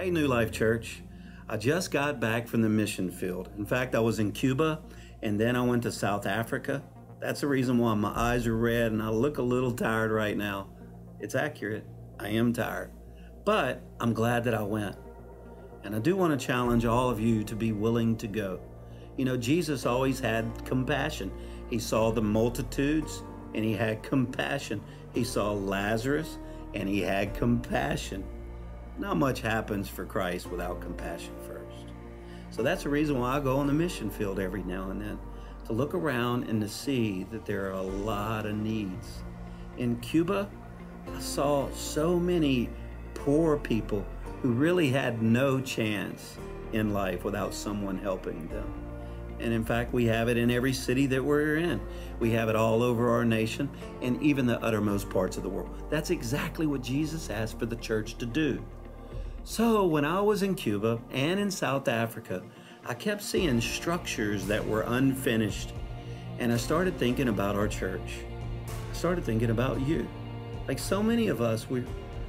Hey, New Life Church. I just got back from the mission field. In fact, I was in Cuba and then I went to South Africa. That's the reason why my eyes are red and I look a little tired right now. It's accurate. I am tired. But I'm glad that I went. And I do want to challenge all of you to be willing to go. You know, Jesus always had compassion. He saw the multitudes and he had compassion. He saw Lazarus and he had compassion. Not much happens for Christ without compassion first. So that's the reason why I go on the mission field every now and then, to look around and to see that there are a lot of needs. In Cuba, I saw so many poor people who really had no chance in life without someone helping them. And in fact, we have it in every city that we're in. We have it all over our nation and even the uttermost parts of the world. That's exactly what Jesus asked for the church to do. So when I was in Cuba and in South Africa, I kept seeing structures that were unfinished. And I started thinking about our church. I started thinking about you. Like so many of us, we're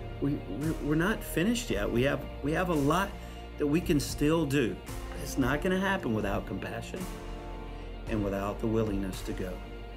not finished yet. We have a lot that we can still do. It's not going to happen without compassion and without the willingness to go.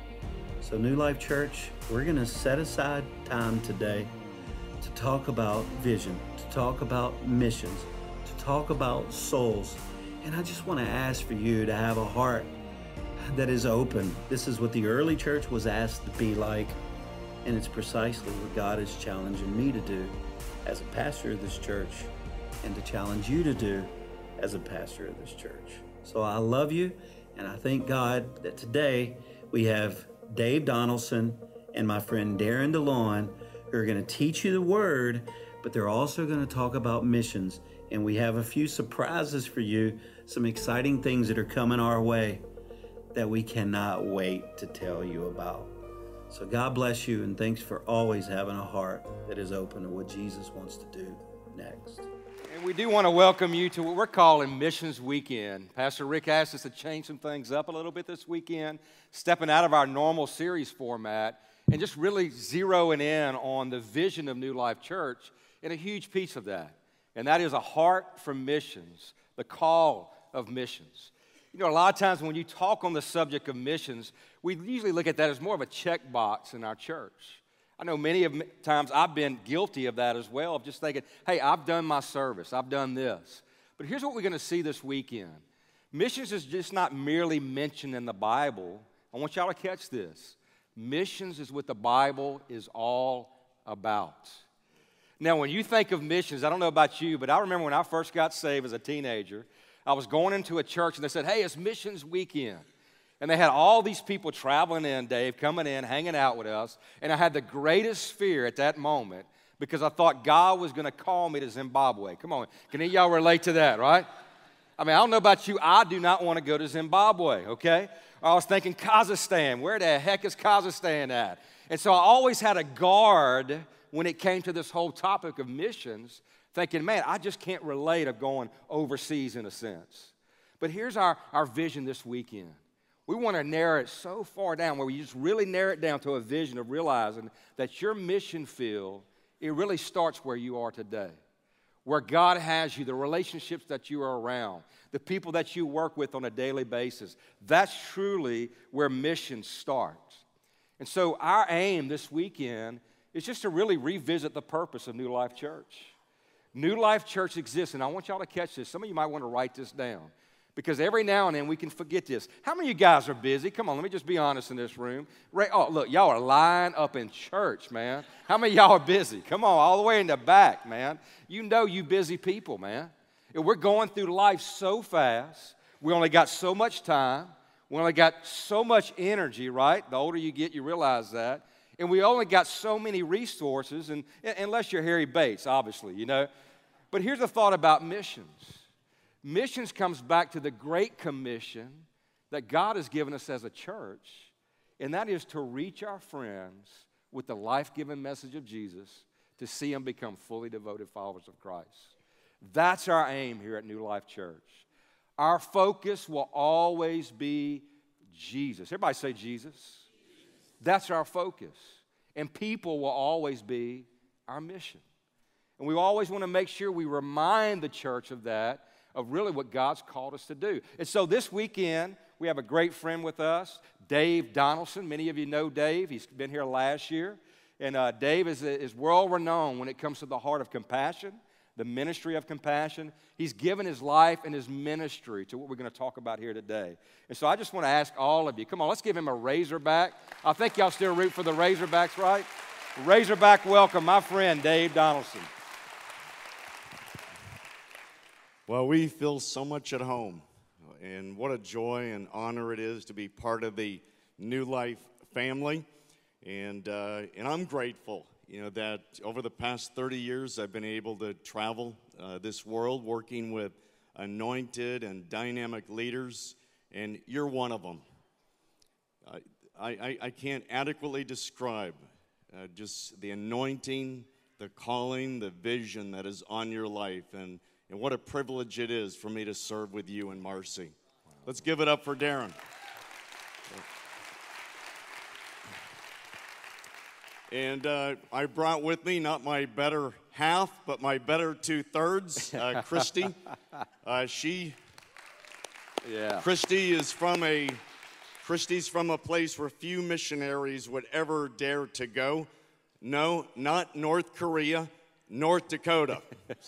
So New Life Church, we're going to set aside time today to talk about vision, to talk about missions, to talk about souls. And I just want to ask for you to have a heart that is open. This is what the early church was asked to be like. And it's precisely what God is challenging me to do as a pastor of this church and to challenge you to do as a pastor of this church. So I love you, and I thank God that today we have Dave Donaldson and my friend Darren DeLon who are going to teach you the word, but they're also going to talk about missions. And we have a few surprises for you, some exciting things that are coming our way that we cannot wait to tell you about. So God bless you, and thanks for always having a heart that is open to what Jesus wants to do next. And we do want to welcome you to what we're calling Missions Weekend. Pastor Rick asked us to change some things up a little bit this weekend, stepping out of our normal series format and just really zeroing in on the vision of New Life Church and a huge piece of that. And that is a heart for missions, the call of missions. You know, a lot of times when you talk on the subject of missions, we usually look at that as more of a checkbox in our church. I know many of times I've been guilty of that as well, of just thinking, hey, I've done my service, I've done this. But here's what we're going to see this weekend. Missions is just not merely mentioned in the Bible. I want y'all to catch this. Missions is what the Bible is all about. Now, when you think of missions, I don't know about you, but I remember when I first got saved as a teenager, I was going into a church and they said, hey, it's Missions Weekend. And they had all these people traveling in, Dave, coming in, hanging out with us. And I had the greatest fear at that moment because I thought God was going to call me to Zimbabwe. Come on, can any of y'all relate to that, right? I mean, I don't know about you. I do not want to go to Zimbabwe, okay? I was thinking Kazakhstan. Where the heck is Kazakhstan at? And so I always had a guard when it came to this whole topic of missions, thinking, man, I just can't relate of going overseas in a sense. But here's our vision this weekend. We want to narrow it so far down where we just really narrow it down to a vision of realizing that your mission field, it really starts where you are today, where God has you, the relationships that you are around, the people that you work with on a daily basis. That's truly where mission starts. And so our aim this weekend is just to really revisit the purpose of New Life Church. New Life Church exists, and I want y'all to catch this. Some of you might want to write this down, because every now and then we can forget this. How many of you guys are busy? Come on, let me just be honest in this room. Oh, look, y'all are lying up in church, man. How many of y'all are busy? Come on, all the way in the back, man. You know you busy people, man. And we're going through life so fast. We only got so much time. We only got so much energy, right? The older you get, you realize that. And we only got so many resources, and unless you're Harry Bates, obviously, you know. But here's the thought about missions. Missions comes back to the Great Commission that God has given us as a church, and that is to reach our friends with the life-giving message of Jesus to see them become fully devoted followers of Christ. That's our aim here at New Life Church. Our focus will always be Jesus. Everybody say Jesus. That's our focus. And people will always be our mission. And we always want to make sure we remind the church of that, of really what God's called us to do. And so this weekend, we have a great friend with us, Dave Donaldson. Many of you know Dave. He's been here last year. And Dave is world-renowned when it comes to the heart of compassion, the ministry of compassion. He's given his life and his ministry to what we're going to talk about here today. And so I just want to ask all of you, come on, let's give him a Razorback. I think y'all still root for the Razorbacks, right? Razorback welcome, my friend, Dave Donaldson. Well, we feel so much at home, and what a joy and honor it is to be part of the New Life family. And I'm grateful, that over the past 30 years I've been able to travel this world working with anointed and dynamic leaders, and you're one of them. I can't adequately describe just the anointing, the calling, the vision that is on your life, and what a privilege it is for me to serve with you in Marcy. Let's give it up for Darren. And I brought with me not my better half, but my better two-thirds, Christy. Christy's from a place where few missionaries would ever dare to go. No, not North Korea, North Dakota.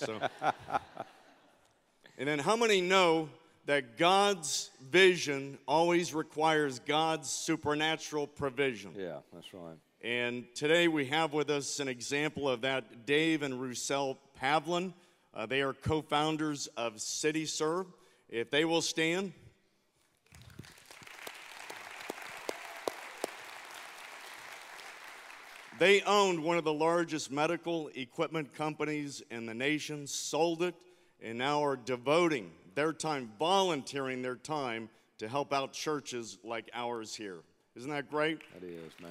And then how many know that God's vision always requires God's supernatural provision? Yeah, that's right. And today we have with us an example of that, Dave and Roussel Pavlin. They are co-founders of CityServe. If they will stand. They owned one of the largest medical equipment companies in the nation, sold it, and now are devoting their time, volunteering their time to help out churches like ours here. Isn't that great? That is, man.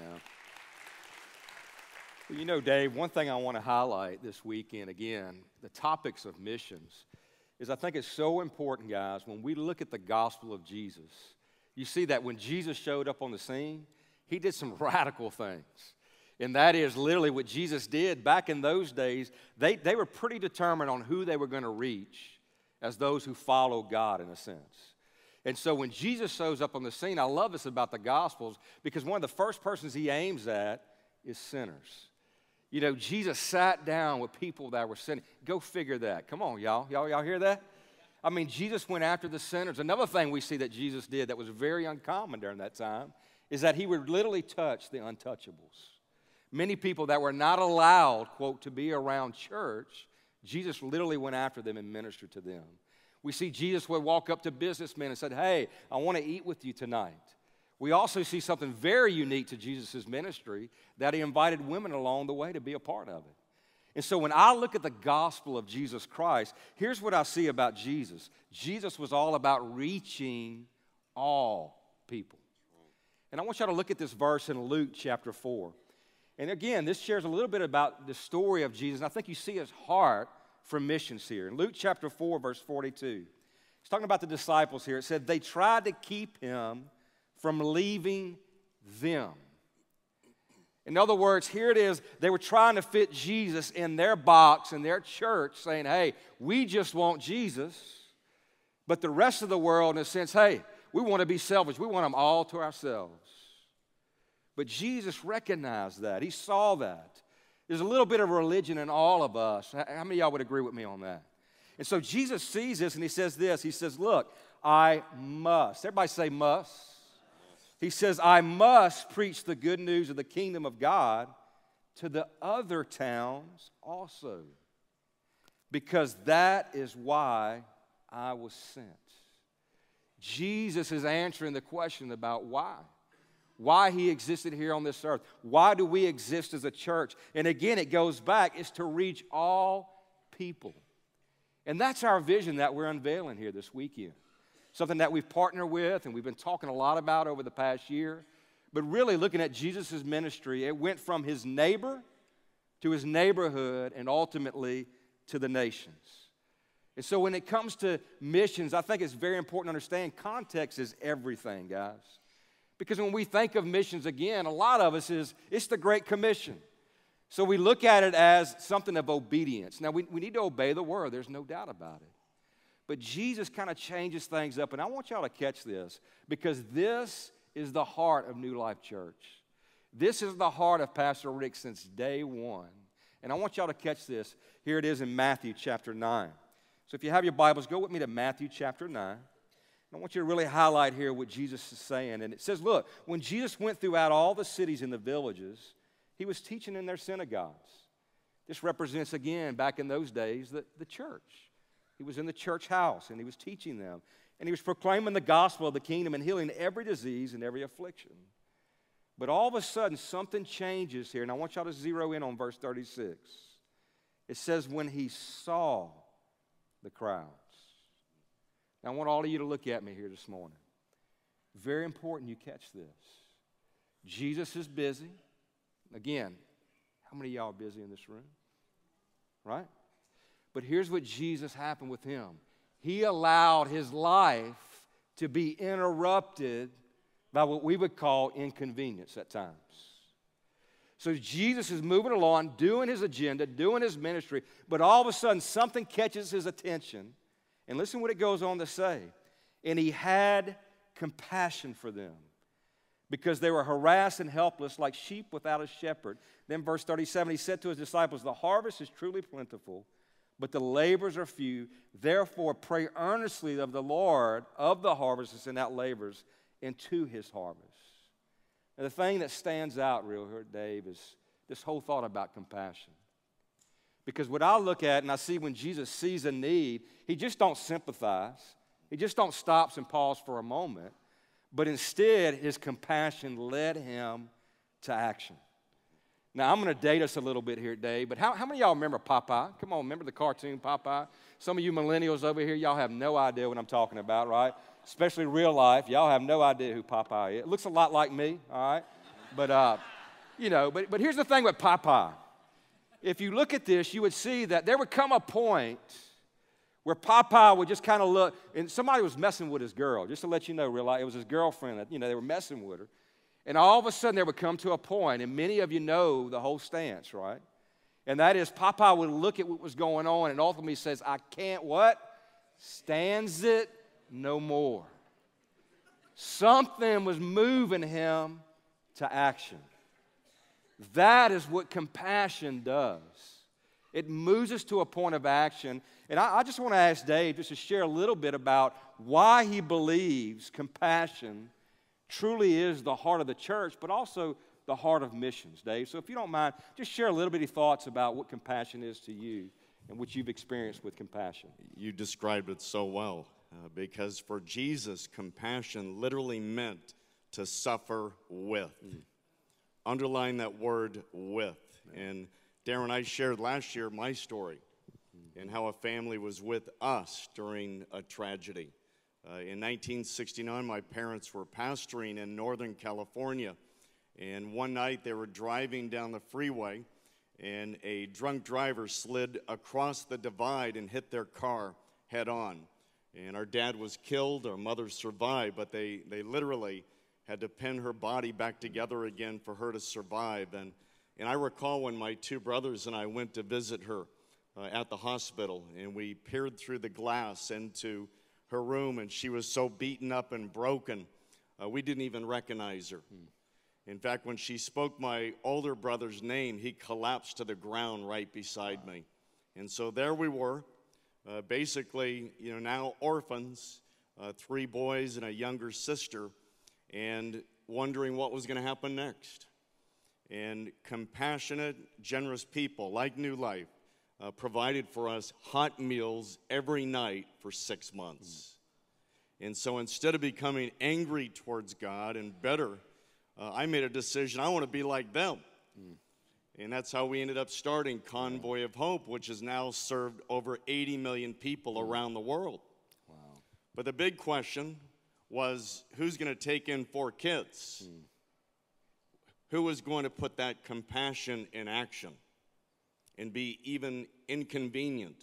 Well, Dave, one thing I want to highlight this weekend, again, the topics of missions, is I think it's so important, guys, when we look at the gospel of Jesus, you see that when Jesus showed up on the scene, he did some radical things. And that is literally what Jesus did back in those days. They were pretty determined on who they were going to reach as those who follow God in a sense. And so when Jesus shows up on the scene, I love this about the Gospels because one of the first persons he aims at is sinners. Jesus sat down with people that were sinning. Go figure that. Come on, y'all. Y'all hear that? I mean, Jesus went after the sinners. Another thing we see that Jesus did that was very uncommon during that time is that he would literally touch the untouchables. Many people that were not allowed, quote, to be around church, Jesus literally went after them and ministered to them. We see Jesus would walk up to businessmen and said, hey, I want to eat with you tonight. We also see something very unique to Jesus' ministry, that he invited women along the way to be a part of it. And so when I look at the gospel of Jesus Christ, here's what I see about Jesus. Jesus was all about reaching all people. And I want you to look at this verse in Luke chapter 4. And again, this shares a little bit about the story of Jesus. And I think you see his heart for missions here. In Luke chapter 4, verse 42, he's talking about the disciples here. It said, they tried to keep him from leaving them. In other words, here it is, they were trying to fit Jesus in their box, in their church, saying, hey, we just want Jesus. But the rest of the world, in a sense, hey, we want to be selfish. We want them all to ourselves. But Jesus recognized that. He saw that. There's a little bit of religion in all of us. How many of y'all would agree with me on that? And so Jesus sees this and he says this. He says, look, I must. Everybody say must. He says, I must preach the good news of the kingdom of God to the other towns also, because that is why I was sent. Jesus is answering the question about why he existed here on this earth. Why do we exist as a church? And again, it goes back, it's to reach all people. And that's our vision that we're unveiling here this weekend. Something that we've partnered with and we've been talking a lot about over the past year. But really looking at Jesus' ministry, it went from his neighbor to his neighborhood and ultimately to the nations. And so when it comes to missions, I think it's very important to understand context is everything, guys. Because when we think of missions again, a lot of us it's the Great Commission. So we look at it as something of obedience. Now, we need to obey the word. There's no doubt about it. But Jesus kind of changes things up. And I want y'all to catch this, because this is the heart of New Life Church. This is the heart of Pastor Rick since day one. And I want y'all to catch this. Here it is in Matthew chapter 9. So if you have your Bibles, go with me to Matthew chapter 9. And I want you to really highlight here what Jesus is saying. And it says, look, when Jesus went throughout all the cities and the villages, he was teaching in their synagogues. This represents, again, back in those days, the church. He was in the church house, and he was teaching them. And he was proclaiming the gospel of the kingdom and healing every disease and every affliction. But all of a sudden, something changes here. And I want y'all to zero in on verse 36. It says, when he saw the crowds. Now, I want all of you to look at me here this morning. Very important you catch this. Jesus is busy. Again, how many of y'all are busy in this room? Right? But here's what Jesus happened with him. He allowed his life to be interrupted by what we would call inconvenience at times. So Jesus is moving along, doing his agenda, doing his ministry, but all of a sudden something catches his attention. And listen what it goes on to say. And he had compassion for them, because they were harassed and helpless like sheep without a shepherd. Then verse 37, he said to his disciples, the harvest is truly plentiful, but the laborers are few. Therefore, pray earnestly of the Lord of the harvest to send out laborers into his harvest. Now, the thing that stands out real here, Dave, is this whole thought about compassion. Because what I look at and I see when Jesus sees a need, he just don't sympathize. He just don't stop and pause for a moment. But instead, his compassion led him to action. Now, I'm going to date us a little bit here, Dave, but how many of y'all remember Popeye? Come on, remember the cartoon Popeye? Some of you millennials over here, y'all have no idea what I'm talking about, right? Especially real life. Y'all have no idea who Popeye is. It looks a lot like me, all right? But, but here's the thing with Popeye. If you look at this, you would see that there would come a point where Popeye would just kind of look, and somebody was messing with his girl, just to let you know, real life, it was his girlfriend that, they were messing with her. And all of a sudden, there would come to a point, and many of you know the whole stance, right? And that is, Popeye would look at what was going on and ultimately says, I can't what? Stands it no more. Something was moving him to action. That is what compassion does. It moves us to a point of action. And I just want to ask Dave just to share a little bit about why he believes compassion truly is the heart of the church, but also the heart of missions, Dave. So if you don't mind, just share a little bit of thoughts about what compassion is to you and what you've experienced with compassion. You described it so well, because for Jesus, compassion literally meant to suffer with. Underline that word with. And Darren, I shared last year my story and how a family was with us during a tragedy. In 1969, my parents were pastoring in Northern California, and one night they were driving down the freeway, and a drunk driver slid across the divide and hit their car head on. And our dad was killed, our mother survived, but they literally had to pin her body back together again for her to survive. And I recall when my two brothers and I went to visit her at the hospital, and we peered through the glass into her room, and she was so beaten up and broken, we didn't even recognize her. In fact, when she spoke my older brother's name, he collapsed to the ground right beside me. And so there we were, basically, now orphans, 3 boys and a younger sister, and wondering what was going to happen next. And compassionate, generous people like New Life provided for us hot meals every night for 6 months. And so instead of becoming angry towards God and bitter, I made a decision, I want to be like them. And that's how we ended up starting Convoy of Hope, which has now served over 80 million people around the world. Wow. But the big question was, who's going to take in 4 kids? Who was going to put that compassion in action and be even inconvenient?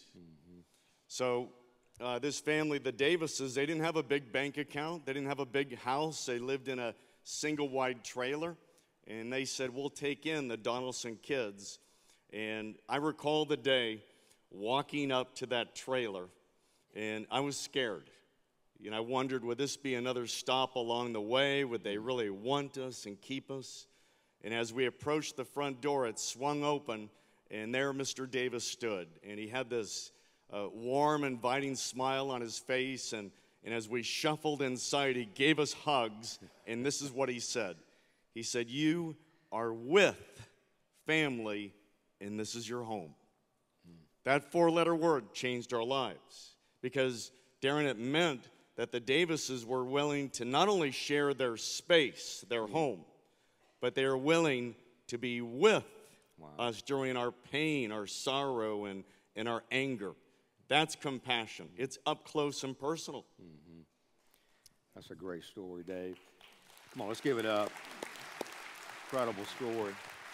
So this family, the Davises, they didn't have a big bank account. They didn't have a big house. They lived in a single-wide trailer. And they said, we'll take in the Donaldson kids. And I recall the day walking up to that trailer, and I was scared. You know, I wondered, would this be another stop along the way? Would they really want us and keep us? And as we approached the front door, it swung open, and there Mr. Davis stood. And he had this warm, inviting smile on his face. And as we shuffled inside, he gave us hugs. And this is what he said. He said, "You are with family, and this is your home." That four-letter word changed our lives. Because, Darren, it meant that the Davises were willing to not only share their space, their home, but they are willing to be with us during our pain, our sorrow, and our anger. That's compassion. It's up close and personal. Mm-hmm. That's a great story, Dave. Come on, let's give it up. Incredible story.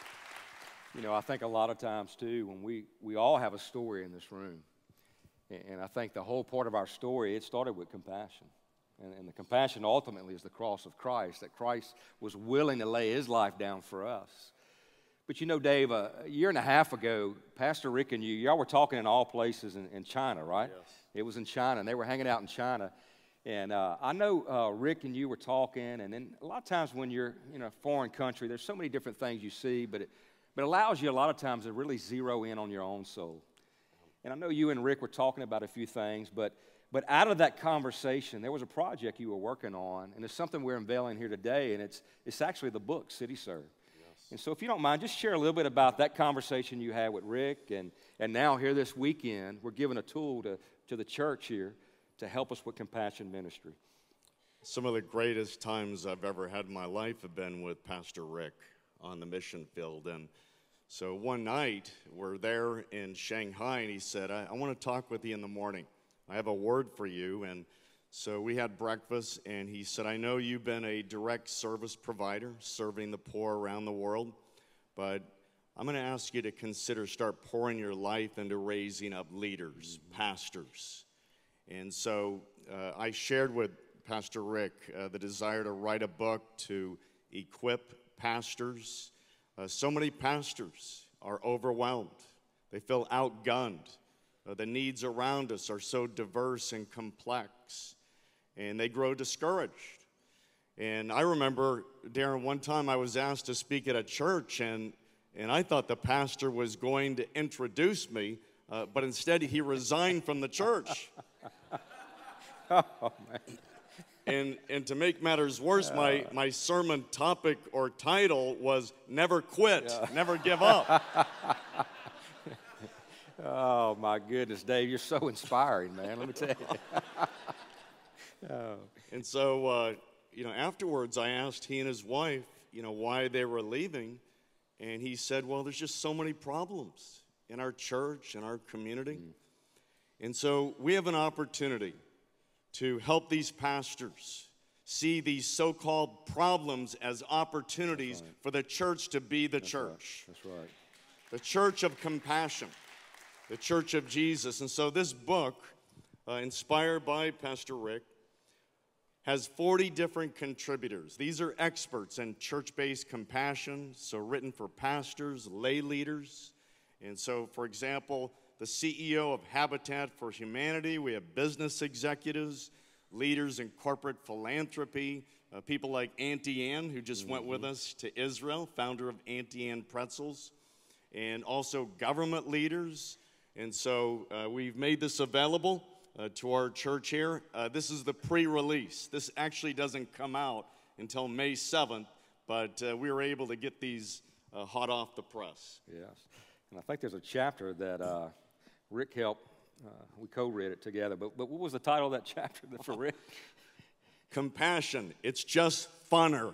You know, I think a lot of times, too, when we all have a story in this room. And I think the whole part of our story, it started with compassion. And the compassion ultimately is the cross of Christ, that Christ was willing to lay his life down for us. But you know, Dave, a year and a half ago, Pastor Rick and y'all were talking in all places in China, right? Yes. It was in China, and they were hanging out in China. And I know Rick and you were talking, and then a lot of times when you're in a foreign country, there's so many different things you see, but it allows you a lot of times to really zero in on your own soul. And I know you and Rick were talking about a few things, but out of that conversation, there was a project you were working on, and it's something we're unveiling here today, and it's actually the book, City Serve. Yes. And so if you don't mind, just share a little bit about that conversation you had with Rick, and now here this weekend, we're giving a tool to the church here to help us with compassion ministry. Some of the greatest times I've ever had in my life have been with Pastor Rick on the mission field. And so one night, we're there in Shanghai, and he said, I want to talk with you in the morning. I have a word for you. And so we had breakfast, and he said, I know you've been a direct service provider, serving the poor around the world, but I'm going to ask you to start pouring your life into raising up leaders, pastors. And so I shared with Pastor Rick the desire to write a book to equip pastors. So many pastors are overwhelmed. They feel outgunned. The needs around us are so diverse and complex, and they grow discouraged. And I remember, Darren, one time I was asked to speak at a church, and I thought the pastor was going to introduce me, but instead he resigned from the church. Oh, man. And to make matters worse, my sermon topic or title was Never Quit, Never Give Up. Oh, my goodness, Dave, you're so inspiring, man, let me tell you. Oh. And so, afterwards I asked he and his wife, why they were leaving, and he said, well, there's just so many problems in our church and our community. And so we have an opportunity to help these pastors see these so-called problems as opportunities for the church to be the church. That's right. The church of compassion, the church of Jesus. And so this book, inspired by Pastor Rick, has 40 different contributors. These are experts in church-based compassion, so written for pastors, lay leaders. And so, for example, the CEO of Habitat for Humanity. We have business executives, leaders in corporate philanthropy, people like Auntie Ann, who just went with us to Israel, founder of Auntie Ann Pretzels, and also government leaders. And so we've made this available to our church here. This is the pre-release. This actually doesn't come out until May 7th, but we were able to get these hot off the press. Yes. And I think there's a chapter that Rick helped, we co-read it together, but what was the title of that chapter for Rick? Compassion. It's just funner.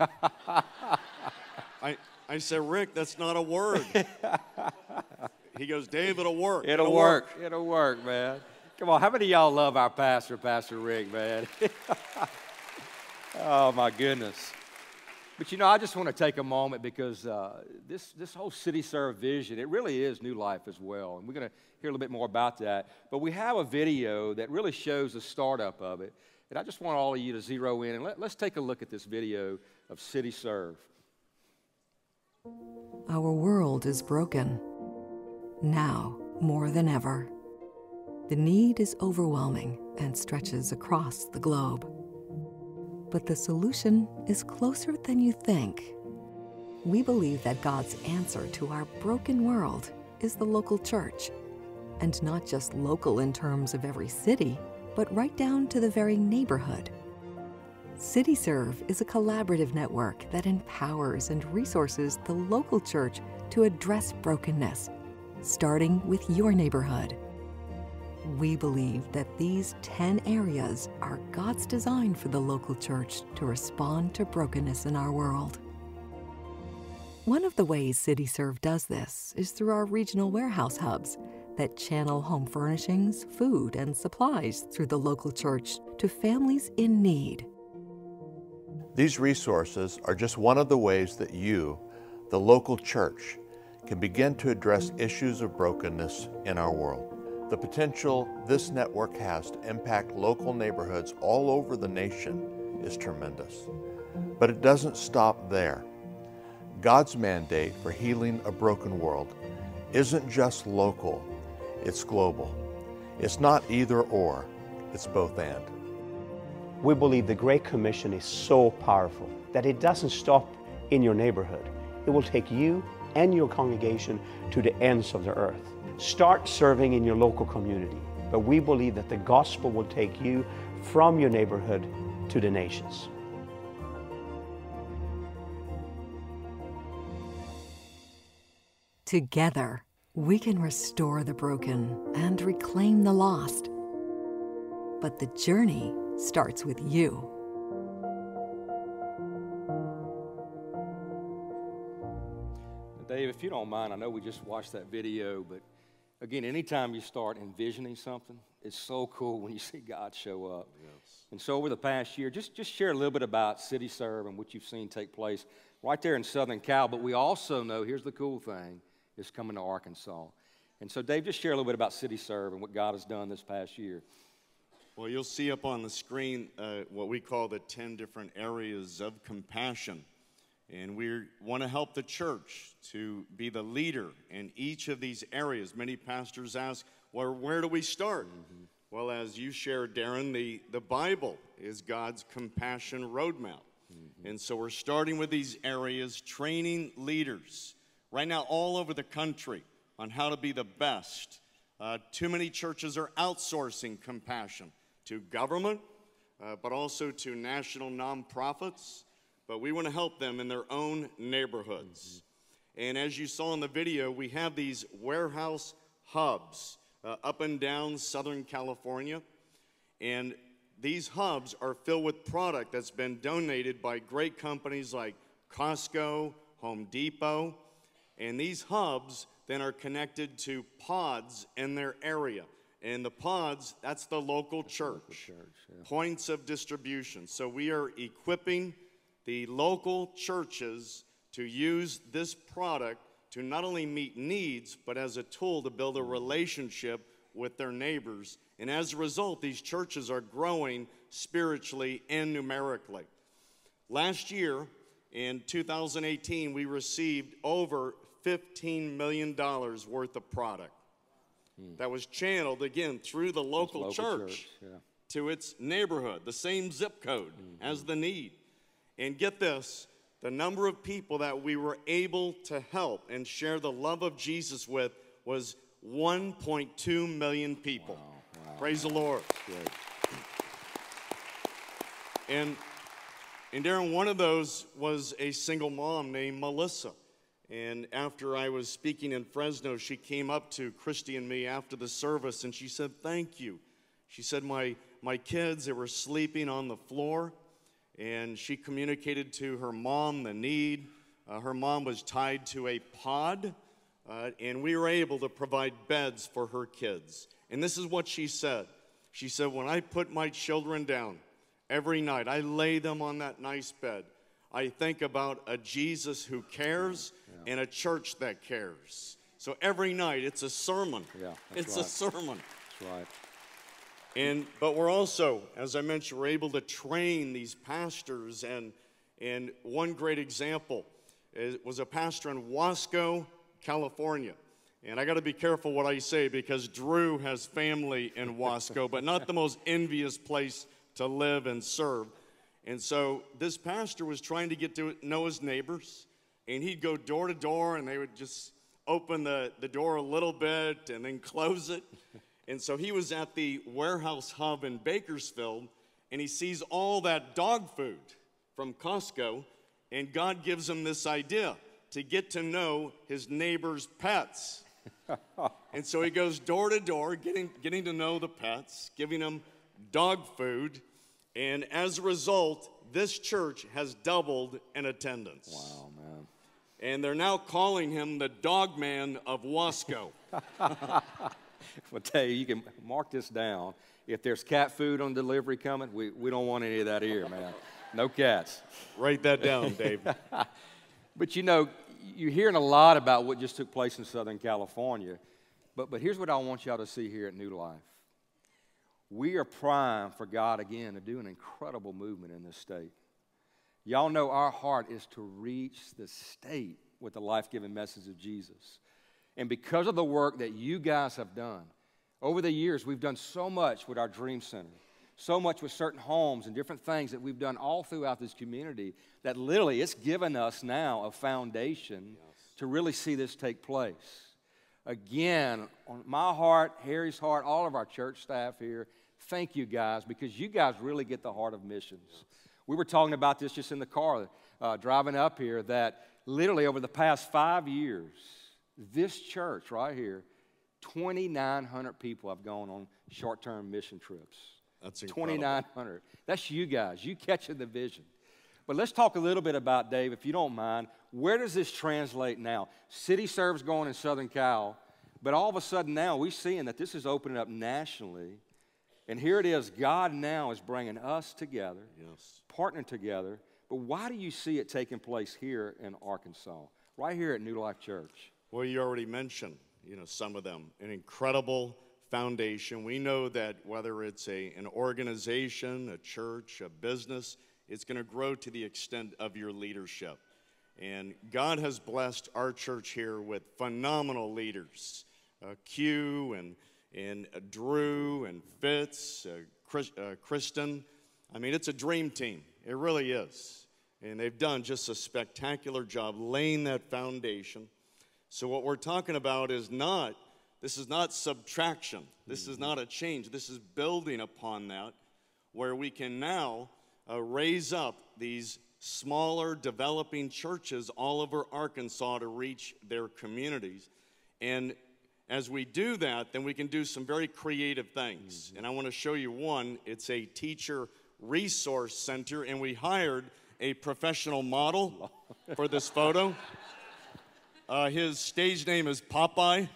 I said, Rick, that's not a word. He goes, Dave, it'll work. It'll work. It'll work, man. Come on, how many of y'all love our pastor, Pastor Rick, man? Oh, my goodness. But, I just want to take a moment because this whole City Serve vision, it really is New Life as well. And we're going to hear a little bit more about that. But we have a video that really shows the startup of it. And I just want all of you to zero in. And let's take a look at this video of City Serve. Our world is broken. now more than ever. The need is overwhelming and stretches across the globe. But the solution is closer than you think. We believe that God's answer to our broken world is the local church. And not just local in terms of every city, but right down to the very neighborhood. CityServe is a collaborative network that empowers and resources the local church to address brokenness, starting with your neighborhood. We believe that these 10 areas are God's design for the local church to respond to brokenness in our world. One of the ways CityServe does this is through our regional warehouse hubs that channel home furnishings, food, and supplies through the local church to families in need. These resources are just one of the ways that you, the local church, can begin to address issues of brokenness in our world. The potential this network has to impact local neighborhoods all over the nation is tremendous. But it doesn't stop there. God's mandate for healing a broken world isn't just local, it's global. It's not either or, it's both and. We believe the Great Commission is so powerful that it doesn't stop in your neighborhood. It will take you and your congregation to the ends of the earth. Start serving in your local community, but we believe that the gospel will take you from your neighborhood to the nations. Together, we can restore the broken and reclaim the lost. But the journey starts with you. Dave, if you don't mind, I know we just watched that video, but again, anytime you start envisioning something, it's so cool when you see God show up. Yes. And so over the past year, just share a little bit about CityServe and what you've seen take place right there in Southern Cal. But we also know, here's the cool thing, it's coming to Arkansas. And so, Dave, just share a little bit about CityServe and what God has done this past year. Well, you'll see up on the screen what we call the 10 different areas of compassion. And we want to help the church to be the leader in each of these areas. Many pastors ask, well, where do we start? Mm-hmm. Well, as you shared, Darren, the Bible is God's compassion roadmap. Mm-hmm. And so we're starting with these areas, training leaders right now all over the country on how to be the best. Too many churches are outsourcing compassion to government, but also to national nonprofits. But we want to help them in their own neighborhoods. Mm-hmm. And as you saw in the video, we have these warehouse hubs up and down Southern California. And these hubs are filled with product that's been donated by great companies like Costco, Home Depot. And these hubs then are connected to pods in their area. And the pods, that's the local church. Yeah. Points of distribution. So we are equipping the local churches to use this product to not only meet needs, but as a tool to build a relationship with their neighbors. And as a result, these churches are growing spiritually and numerically. Last year, in 2018, we received over $15 million worth of product that was channeled, again, through the local church yeah. to its neighborhood, the same zip code as the need. And get this, the number of people that we were able to help and share the love of Jesus with was 1.2 million people. Wow. Praise the Lord. And Darren, one of those was a single mom named Melissa. And after I was speaking in Fresno, she came up to Christy and me after the service, and she said, thank you. She said, my kids, they were sleeping on the floor. And she communicated to her mom the need. Her mom was tied to a pod, and we were able to provide beds for her kids. And this is what she said. She said, when I put my children down every night, I lay them on that nice bed. I think about a Jesus who cares and a church that cares. So every night, it's a sermon. Yeah, it's right. A sermon. That's right. But we're also, as I mentioned, we're able to train these pastors. And one great example was a pastor in Wasco, California. And I got to be careful what I say because Drew has family in Wasco, but not the most envious place to live and serve. And so this pastor was trying to get to know his neighbors, and he'd go door to door, and they would just open the door a little bit and then close it. And so he was at the warehouse hub in Bakersfield, and he sees all that dog food from Costco, and God gives him this idea to get to know his neighbor's pets. And so he goes door to door, getting to know the pets, giving them dog food, and as a result, this church has doubled in attendance. Wow, man. And they're now calling him the dog man of Wasco. I'll tell you, you can mark this down. If there's cat food on delivery coming, we don't want any of that here, man. No cats. Write that down, Dave. But you know, you're hearing a lot about what just took place in Southern California. But here's what I want y'all to see here at New Life. We are primed for God again to do an incredible movement in this state. Y'all know our heart is to reach the state with the life-giving message of Jesus. And because of the work that you guys have done, over the years, we've done so much with our Dream Center, so much with certain homes and different things that we've done all throughout this community that literally it's given us now a foundation to really see this take place. Again, on my heart, Harry's heart, all of our church staff here, thank you guys because you guys really get the heart of missions. We were talking about this just in the car driving up here that literally over the past 5 years, this church right here, 2,900 people have gone on short-term mission trips. That's incredible. 2,900. That's you guys. You catching the vision. But let's talk a little bit about, Dave, if you don't mind, where does this translate now? City Serve's going in Southern Cal, but all of a sudden now we're seeing that this is opening up nationally. And here it is, God now is bringing us together, partnering together. But why do you see it taking place here in Arkansas, right here at New Life Church? Well, you already mentioned, some of them. An incredible foundation. We know that whether it's an organization, a church, a business, it's going to grow to the extent of your leadership. And God has blessed our church here with phenomenal leaders. Q and Drew and Fitz, Kristen. I mean, it's a dream team. It really is. And they've done just a spectacular job laying that foundation. So what we're talking about is this is not subtraction. This is not a change. This is building upon that, where we can now raise up these smaller developing churches all over Arkansas to reach their communities. And as we do that, then we can do some very creative things. And I want to show you one. It's a teacher resource center, and we hired a professional model for this photo. His stage name is Popeye.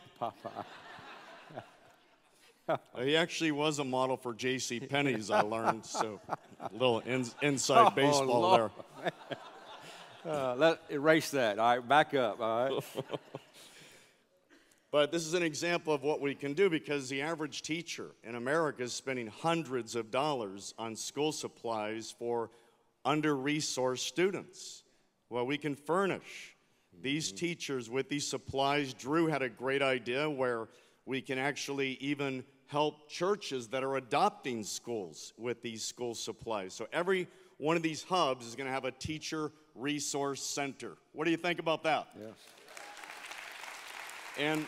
He actually was a model for J.C. Penney's, I learned, so a little inside baseball there. Let's erase that. All right, back up, all right? But this is an example of what we can do because the average teacher in America is spending hundreds of dollars on school supplies for under-resourced students. Well, we can furnish these teachers with these supplies. Drew had a great idea where we can actually even help churches that are adopting schools with these school supplies. So every one of these hubs is going to have a teacher resource center. What do you think about that? Yes. And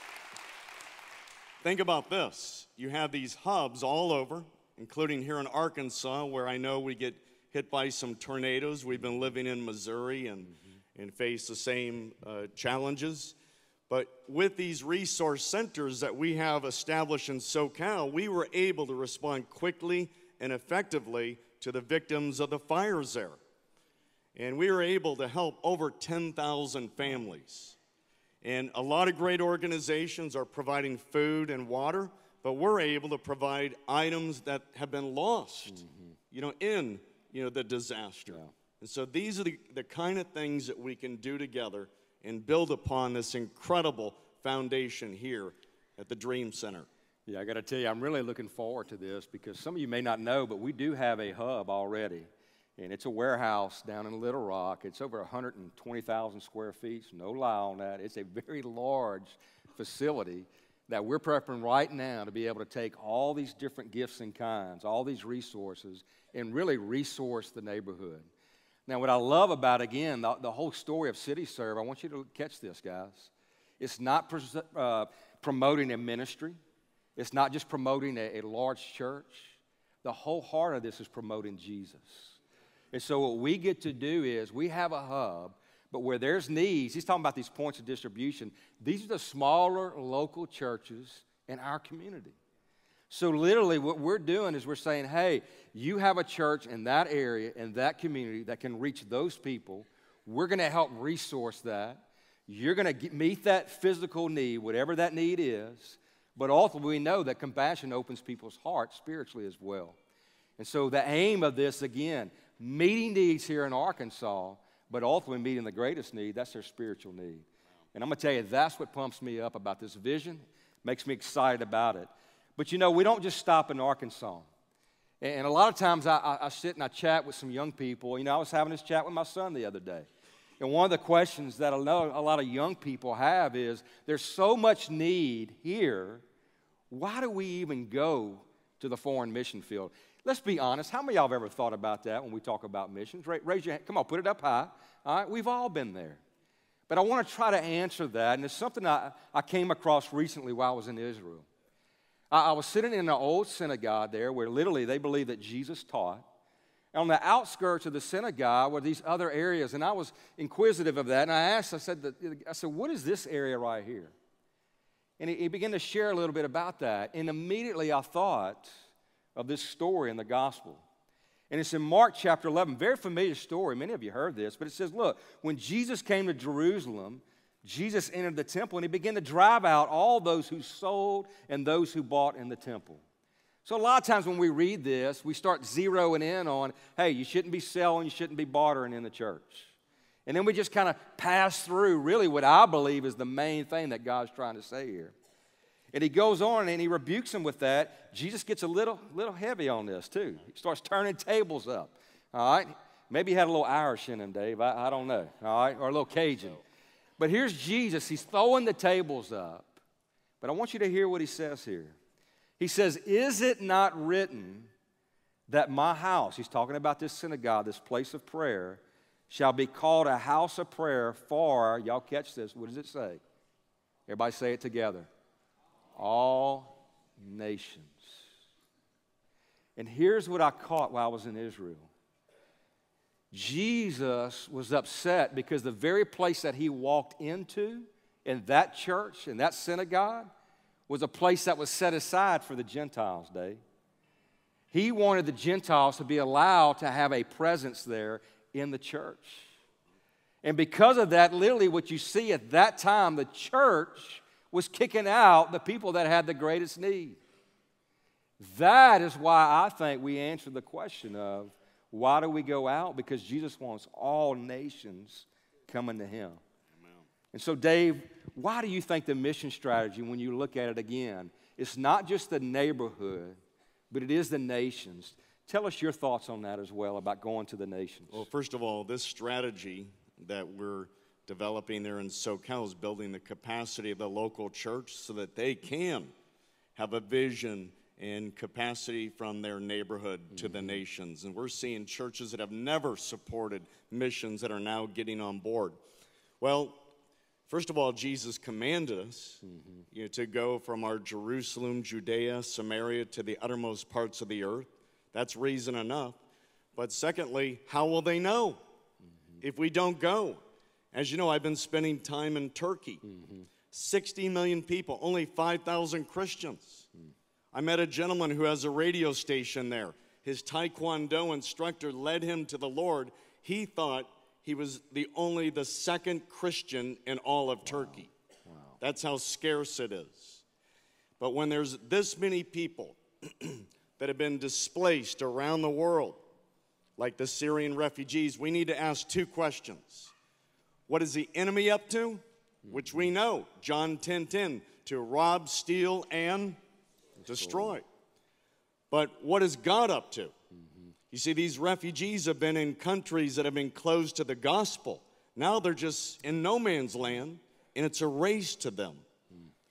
think about this. You have these hubs all over, including here in Arkansas, where I know we get hit by some tornadoes. We've been living in Missouri and face the same challenges. But with these resource centers that we have established in SoCal, we were able to respond quickly and effectively to the victims of the fires there. And we were able to help over 10,000 families. And a lot of great organizations are providing food and water, but we're able to provide items that have been lost, in the disaster. Yeah. And so these are the kind of things that we can do together and build upon this incredible foundation here at the Dream Center. Yeah, I got to tell you, I'm really looking forward to this because some of you may not know, but we do have a hub already. And it's a warehouse down in Little Rock. It's over 120,000 square feet. So no lie on that. It's a very large facility that we're prepping right now to be able to take all these different gifts and kinds, all these resources, and really resource the neighborhood. Now, what I love about, again, the whole story of CityServe, I want you to catch this, guys. It's not promoting a ministry. It's not just promoting a large church. The whole heart of this is promoting Jesus. And so what we get to do is we have a hub, but where there's needs, he's talking about these points of distribution, these are the smaller local churches in our community. So literally what we're doing is we're saying, hey, you have a church in that area, in that community that can reach those people. We're going to help resource that. You're going to meet that physical need, whatever that need is. But ultimately, we know that compassion opens people's hearts spiritually as well. And so the aim of this, again, meeting needs here in Arkansas, but ultimately meeting the greatest need, that's their spiritual need. And I'm going to tell you, that's what pumps me up about this vision, makes me excited about it. But, you know, we don't just stop in Arkansas. And a lot of times I sit and I chat with some young people. You know, I was having this chat with my son the other day. And one of the questions that I know a lot of young people have is, there's so much need here, why do we even go to the foreign mission field? Let's be honest, how many of y'all have ever thought about that when we talk about missions? Raise your hand, come on, put it up high. All right, we've all been there. But I want to try to answer that, and it's something I came across recently while I was in Israel. I was sitting in an old synagogue there where literally they believe that Jesus taught. On the outskirts of the synagogue were these other areas, and I was inquisitive of that, and I said, what is this area right here? And he began to share a little bit about that, and immediately I thought of this story in the gospel. And it's in Mark chapter 11, very familiar story. Many of you heard this, but it says, look, when Jesus came to Jerusalem, Jesus entered the temple, and he began to drive out all those who sold and those who bought in the temple. So a lot of times when we read this, we start zeroing in on, hey, you shouldn't be selling, you shouldn't be bartering in the church. And then we just kind of pass through really what I believe is the main thing that God's trying to say here. And he goes on and he rebukes them with that. Jesus gets a little heavy on this too. He starts turning tables up, all right? Maybe he had a little Irish in him, Dave. I don't know, all right? Or a little Cajun. But here's Jesus. He's throwing the tables up. But I want you to hear what he says here. He says, is it not written that my house, he's talking about this synagogue, this place of prayer, shall be called a house of prayer for, y'all catch this, what does it say? Everybody say it together. All nations. And here's what I caught while I was in Israel. Jesus was upset because the very place that he walked into, in that church, in that synagogue, was a place that was set aside for the Gentiles, Dave. He wanted the Gentiles to be allowed to have a presence there in the church. And because of that, literally what you see at that time, the church was kicking out the people that had the greatest need. That is why I think we answer the question of, why do we go out? Because Jesus wants all nations coming to him. And so, Dave, why do you think the mission strategy, when you look at it again, it's not just the neighborhood, but it is the nations? Tell us your thoughts on that as well, about going to the nations. Well, first of all, this strategy that we're developing there in SoCal is building the capacity of the local church so that they can have a vision and capacity from their neighborhood to the nations. And we're seeing churches that have never supported missions that are now getting on board. Well, first of all, Jesus commanded us to go from our Jerusalem, Judea, Samaria to the uttermost parts of the earth. That's reason enough. But secondly, how will they know if we don't go? As you know, I've been spending time in Turkey. 60 million people, only 5,000 Christians. I met a gentleman who has a radio station there. His Taekwondo instructor led him to the Lord. He thought he was the second Christian in all of Turkey. Wow. That's how scarce it is. But when there's this many people that have been displaced around the world, like the Syrian refugees, we need to ask two questions. What is the enemy up to? Which we know, John 10:10, to rob, steal, and destroy. But what is God up to? You see, these refugees have been in countries that have been closed to the gospel. Now they're just in no man's land, and it's a race to them.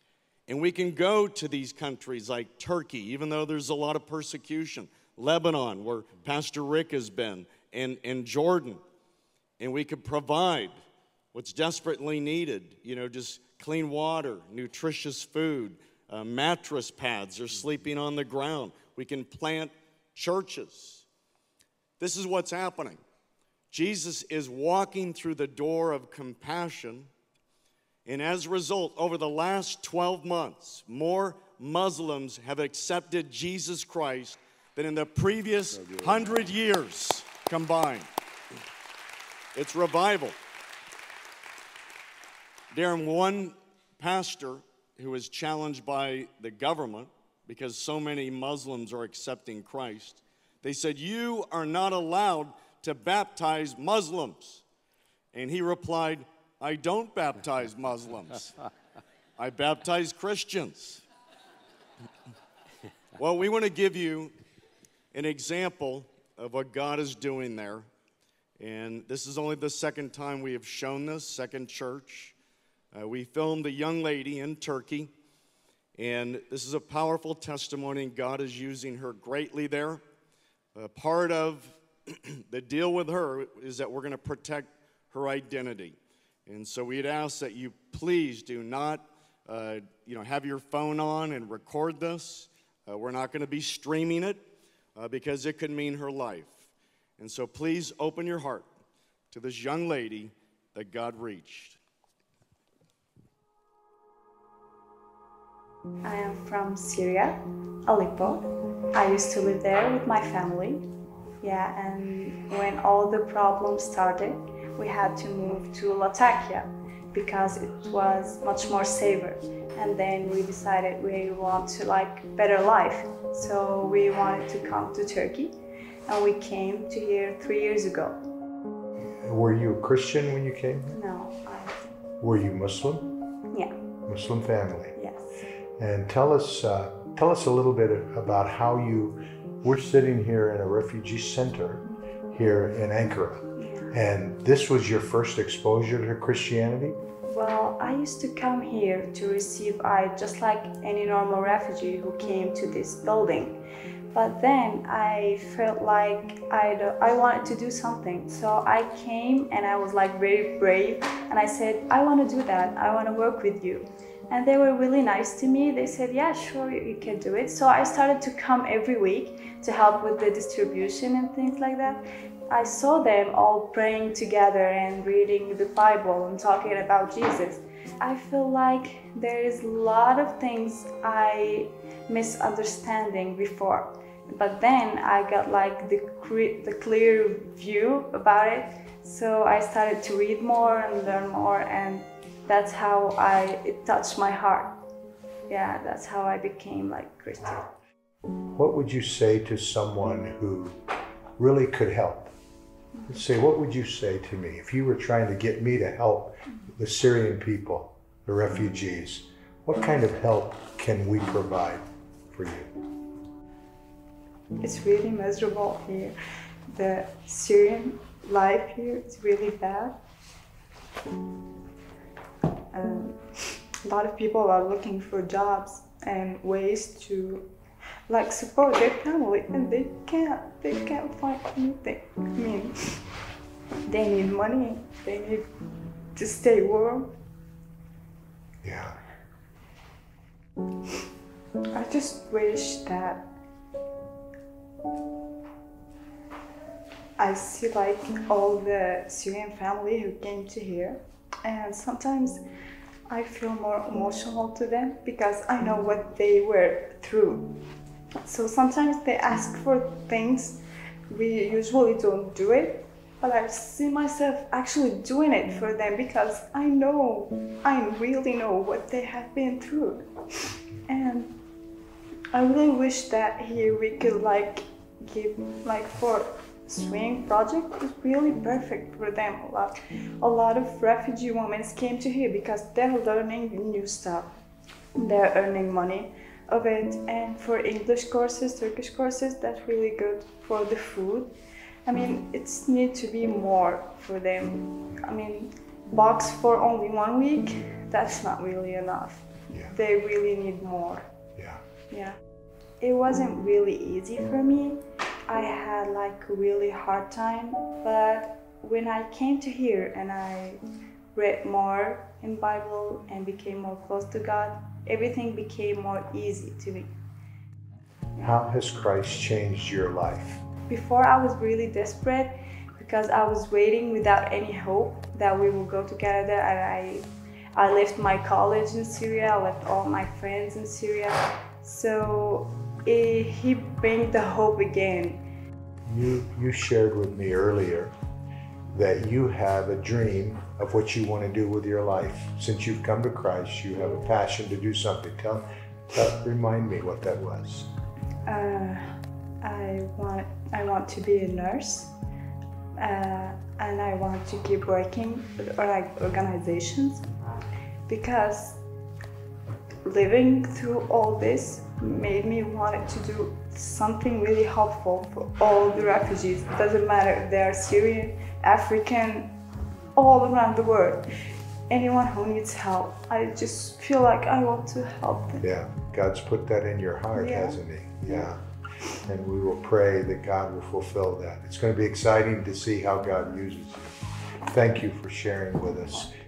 And we can go to these countries like Turkey, even though there's a lot of persecution, Lebanon, where Pastor Rick has been, and Jordan. And we could provide what's desperately needed, just clean water, nutritious food, mattress pads. They're sleeping on the ground. We can plant churches. This is what's happening. Jesus is walking through the door of compassion, and as a result, over the last 12 months, more Muslims have accepted Jesus Christ than in the previous 100 years combined. It's revival. Darren, one pastor who was challenged by the government because so many Muslims are accepting Christ, they said, "You are not allowed to baptize Muslims." And he replied, "I don't baptize Muslims. I baptize Christians." Well, we want to give you an example of what God is doing there. And this is only the second time we have shown this, second church. We filmed a young lady in Turkey, and this is a powerful testimony, and God is using her greatly there. Part of the deal with her is that we're going to protect her identity. And so we'd ask that you please do not have your phone on and record this. We're not going to be streaming it because it could mean her life. And so please open your heart to this young lady that God reached. I am from Syria, Aleppo. I used to live there with my family. Yeah, and when all the problems started, we had to move to Latakia because it was much more safer. And then we decided we want to better life. So we wanted to come to Turkey, and we came to here 3 years ago. Were you a Christian when you came? No, Were you Muslim? Yeah. Muslim family. Yes. And tell us a little bit about how we're sitting here in a refugee center here in Ankara. Yeah. And this was your first exposure to Christianity? Well, I used to come here to receive Eid just like any normal refugee who came to this building. But then I felt like I wanted to do something. So I came and I was very brave, and I said, "I want to do that. I want to work with you." And they were really nice to me. They said, "Yeah, sure, you can do it." So I started to come every week to help with the distribution and things like that. I saw them all praying together and reading the Bible and talking about Jesus. I feel like there is a lot of things I misunderstanding before. But then I got the clear view about it. So I started to read more and learn more, and that's how it touched my heart. Yeah, that's how I became Christian. What would you say to someone who really could help? Let's say, what would you say to me if you were trying to get me to help the Syrian people, the refugees? What kind of help can we provide for you? It's really miserable here. The Syrian life here is really bad. A lot of people are looking for jobs and ways to support their family, and they can't find anything. I mean, they need money, they need to stay warm. Yeah. I just wish that I see all the Syrian family who came to here, and sometimes I feel more emotional to them because I know what they were through. So sometimes they ask for things, we usually don't do it, but I see myself actually doing it for them because I really know what they have been through. And I really wish that here we could give for swing project is really perfect for them. A lot of refugee women came to here because they're learning new stuff. They're earning money of it, and for English courses, Turkish courses, that's really good. For the food, I mean, it's need to be more for them. I mean, box for only 1 week, that's not really enough. Yeah. They really need more. Yeah. Yeah. It wasn't really easy for me. I had like a really hard time, but when I came to here and I read more in Bible and became more close to God, everything became more easy to me. How has Christ changed your life? Before I was really desperate because I was waiting without any hope that we will go to Canada, and I left my college in Syria, I left all my friends in Syria. So he brought the hope again. You shared with me earlier that you have a dream of what you want to do with your life. Since you've come to Christ, you have a passion to do something. Remind me what that was. I want to be a nurse, and I want to keep working with organizations, because living through all this made me want to do something really helpful for all the refugees. It doesn't matter if they are Syrian, African, all around the world. Anyone who needs help, I just feel like I want to help them. Yeah, God's put that in your heart, hasn't He? Yeah. And we will pray that God will fulfill that. It's going to be exciting to see how God uses you. Thank you for sharing with us.